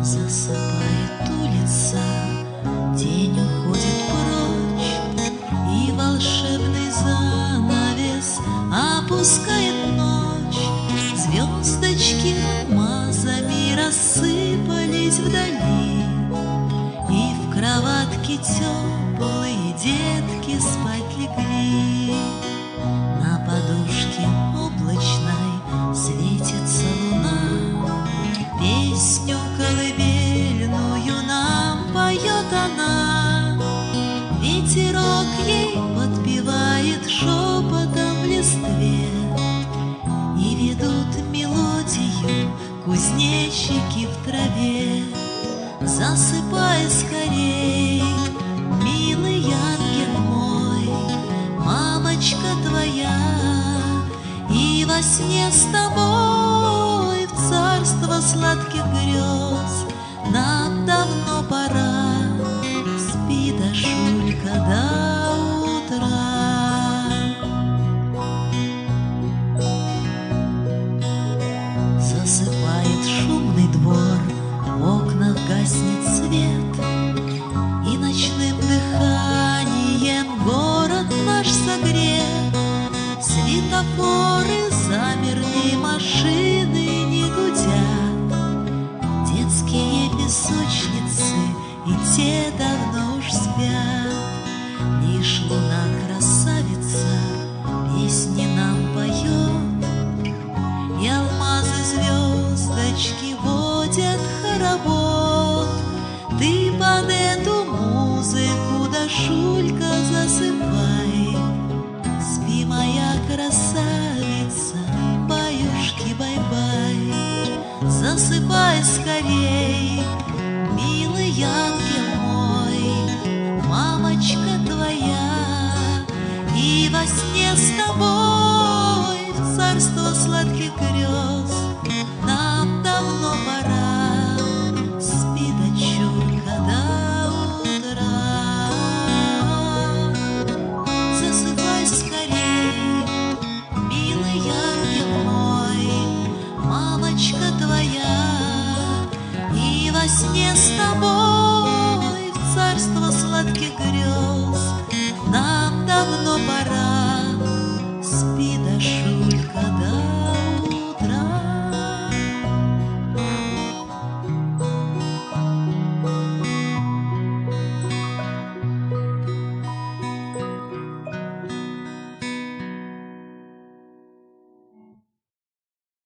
Засыпает улица, день уходит прочь, и волшебный занавес опускает ночь. Звездочки алмазами рассыпались вдали, и в кроватке теплые детки спать легли. На подушке облачной светится луна, песню колыбельную нам поет она. Ветерок ей подпевает шепотом в листве, и ведут мелодию кузнечики в траве. Засыпай скорей, милый ангел мой, мамочка твоя, и во сне с тобой в царство сладких грез нам давно пора. Спи, Дашулька, до утра. Засыпает шумный двор, в окнах гаснет свет, и ночным дыханием город наш согрет. Светофоры замерли, машины не гудят, детские песочницы и те давно уж спят. Лишь луна красавица песни нам поет, и алмазы звездочки водят хоровод. Ты под эту музыку, Дашулька, засыпай. Спи, моя красавица, баюшки, бай-бай. Засыпай скорей, милый ангел мой, мамочка твоя, и во сне с тобой в царство сладких грез нам давно пора. Спи, дочурка, до утра. Засыпай скорей, милый ангел мой, мамочка твоя, и во сне с тобой в царство сладких грез